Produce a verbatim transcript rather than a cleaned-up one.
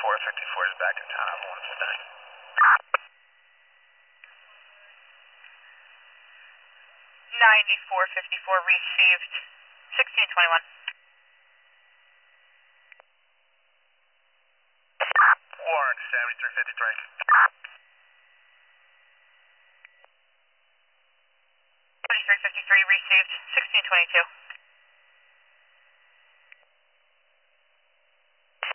four fifty-four is back in town. Have a wonderful day. ninety-four fifty-four received. sixteen twenty-one. Warren, seventy-three fifty-three. thirty-three fifty-three received. sixteen twenty-two.